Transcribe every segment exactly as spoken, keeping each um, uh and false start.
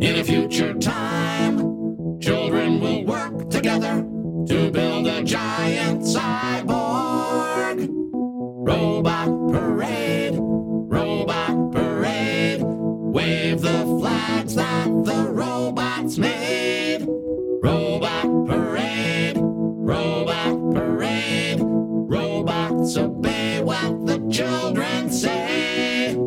In a future time, children will work together to build a giant cyborg. Robot parade, robot parade, wave the flags that the robots made. Robot parade, robot parade, robots obey what the children say.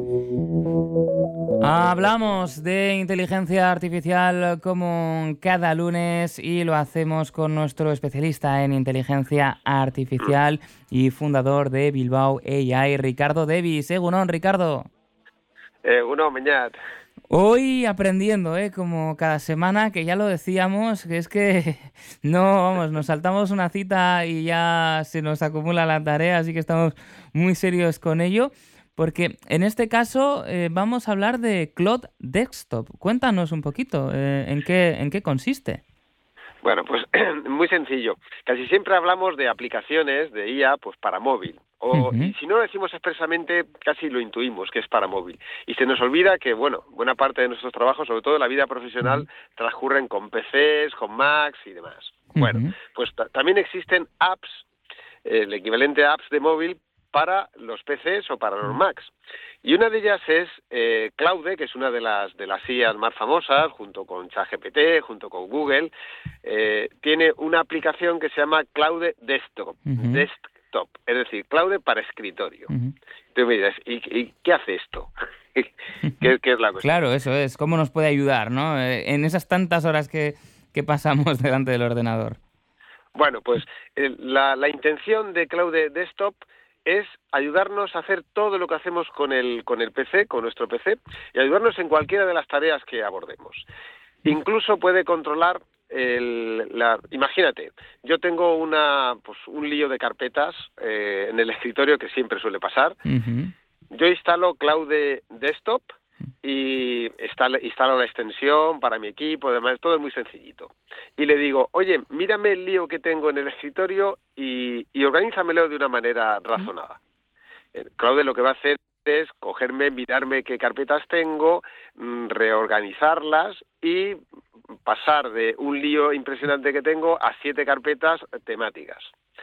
Hablamos de inteligencia artificial como cada lunes y lo hacemos con nuestro especialista en inteligencia artificial y fundador de Bilbao A I, Ricardo Davis. Egunon, Ricardo. Egunon, Beñat. Hoy aprendiendo, ¿eh? Como cada semana, que ya lo decíamos, que es que no, vamos, nos saltamos una cita y ya se nos acumula la tarea, así que estamos muy serios con ello. Porque en este caso eh, vamos a hablar de Claude Desktop. Cuéntanos un poquito, eh, ¿en qué, en qué consiste? Bueno, pues muy sencillo. Casi siempre hablamos de aplicaciones de I A pues para móvil. O, uh-huh. Y si no lo decimos expresamente, casi lo intuimos que es para móvil. Y se nos olvida que, bueno, buena parte de nuestros trabajos, sobre todo la vida profesional, uh-huh. transcurren con P Cs, con Macs y demás. Uh-huh. Bueno, pues t- también existen apps, eh, el equivalente a apps de móvil, para los P Cs o para los Macs. Y una de ellas es eh, Claude, que es una de las de las I As más famosas, junto con ChatGPT, junto con Google. Eh, tiene una aplicación que se llama Claude Desktop, uh-huh. Desktop, es decir, Claude para escritorio. Uh-huh. Tú me dirás, ¿y, ¿y qué hace esto? ¿Qué, ¿Qué es la cuestión? Claro, eso es, ¿cómo nos puede ayudar, no? Eh, en esas tantas horas que, que pasamos delante del ordenador. Bueno, pues eh, la, la intención de Claude Desktop es ayudarnos a hacer todo lo que hacemos con el con el P C, con nuestro P C, y ayudarnos en cualquiera de las tareas que abordemos. Incluso puede controlar el, la... Imagínate, yo tengo una pues un lío de carpetas eh, en el escritorio que siempre suele pasar. Uh-huh. Yo instalo Claude Desktop y instalo, instalo la extensión para mi equipo, además todo es muy sencillito. Y le digo, oye, mírame el lío que tengo en el escritorio y, y organízamelo de una manera razonada. Eh, Claude lo que va a hacer es cogerme, mirarme qué carpetas tengo, mmm, reorganizarlas y pasar de un lío impresionante que tengo a siete carpetas temáticas.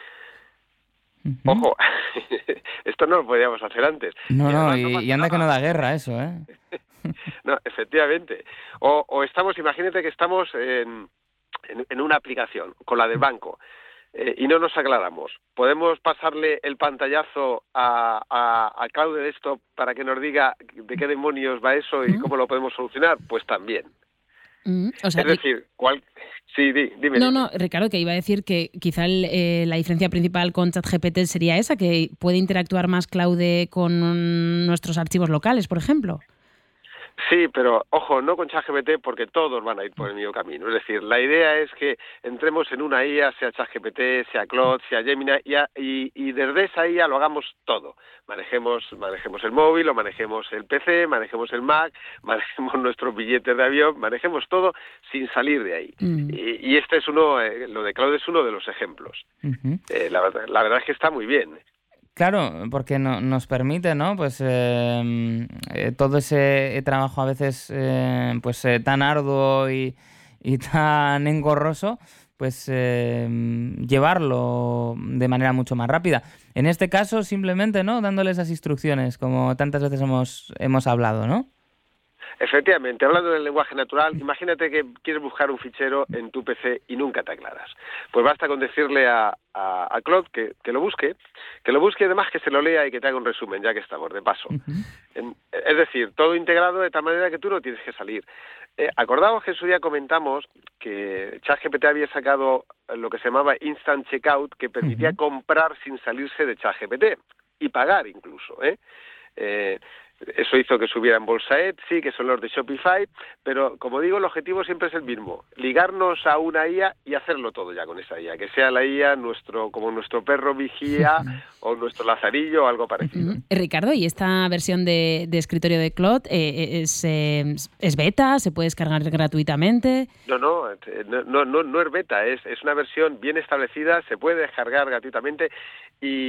Uh-huh. Ojo, esto no lo podíamos hacer antes. No, no, y, no y anda nada. Que no da guerra eso, ¿eh? No, efectivamente. O, o estamos, imagínate que estamos en, en, en una aplicación, con la del banco, eh, y no nos aclaramos. ¿Podemos pasarle el pantallazo a, a, a Claude Desktop para que nos diga de qué demonios va eso y uh-huh. cómo lo podemos solucionar? Pues también. Mm, o sea, es decir, ¿cuál? Sí, di, dime. No, dime. no, Ricardo, que iba a decir que quizá el, eh, la diferencia principal con ChatGPT sería esa, que puede interactuar más Claude con nuestros archivos locales, por ejemplo. Sí, pero ojo, no con ChatGPT porque todos van a ir por el mismo camino. Es decir, la idea es que entremos en una I A, sea ChatGPT, sea Claude, sea Gemini, y, y, y desde esa I A lo hagamos todo. Manejemos, manejemos el móvil, o manejemos el P C, manejemos el Mac, manejemos nuestros billetes de avión, manejemos todo sin salir de ahí. Mm. Y, y este es uno, eh, lo de Claude es uno de los ejemplos. Uh-huh. Eh, la, la verdad es que está muy bien. Claro, porque no, nos permite, ¿no? Pues eh, eh, todo ese trabajo a veces eh, pues eh, tan arduo y, y tan engorroso, pues eh, llevarlo de manera mucho más rápida. En este caso, simplemente, ¿no? Dándole esas instrucciones, como tantas veces hemos hemos hablado, ¿no? Efectivamente, hablando del lenguaje natural, imagínate que quieres buscar un fichero en tu P C y nunca te aclaras. Pues basta con decirle a, a, a Claude que, que lo busque, que lo busque y además que se lo lea y que te haga un resumen, ya que estamos, de paso. Uh-huh. En, es decir, todo integrado de tal manera que tú no tienes que salir. Eh, acordaos que en su día comentamos que ChatGPT había sacado lo que se llamaba Instant Checkout, que permitía uh-huh. comprar sin salirse de ChatGPT y pagar incluso, ¿eh? Eh, Eso hizo que subiera en bolsa Etsy, que son los de Shopify, pero como digo, el objetivo siempre es el mismo, ligarnos a una I A y hacerlo todo ya con esa I A, que sea la I A nuestro como nuestro perro vigía o nuestro lazarillo o algo parecido. Uh-huh. Ricardo, ¿y esta versión de, de escritorio de Claude eh, es, eh, es beta? ¿Se puede descargar gratuitamente? No, no, no, no, no es beta, es, es una versión bien establecida, se puede descargar gratuitamente y...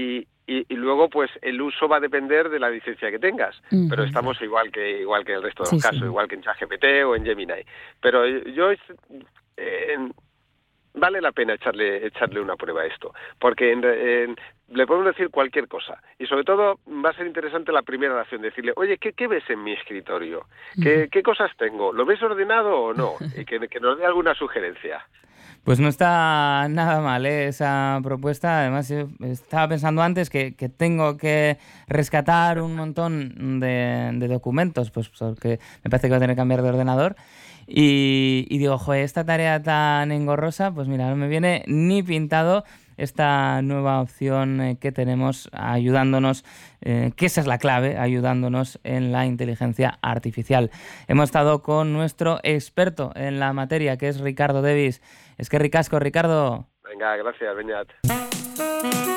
y, y luego pues el uso va a depender de la licencia que tengas, uh-huh. pero estamos igual que igual que el resto de sí, los casos, sí. igual que en ChatGPT o en Gemini. Pero yo eh, vale la pena echarle echarle una prueba a esto, porque en, en, le podemos decir cualquier cosa, y sobre todo va a ser interesante la primera oración, decirle, oye, ¿qué, qué ves en mi escritorio? ¿Qué, uh-huh. ¿Qué cosas tengo? ¿Lo ves ordenado o no? Y que, que nos dé alguna sugerencia. Pues no está nada mal, ¿eh? Esa propuesta. Además, yo estaba pensando antes que, que tengo que rescatar un montón de, de documentos, pues porque me parece que voy a tener que cambiar de ordenador. Y, y digo, joder, esta tarea tan engorrosa, pues mira, no me viene ni pintado esta nueva opción eh, que tenemos ayudándonos, eh, que esa es la clave, ayudándonos en la inteligencia artificial. Hemos estado con nuestro experto en la materia, que es Ricardo Devis. Es que ricasco, Ricardo. Venga, gracias, Beñat.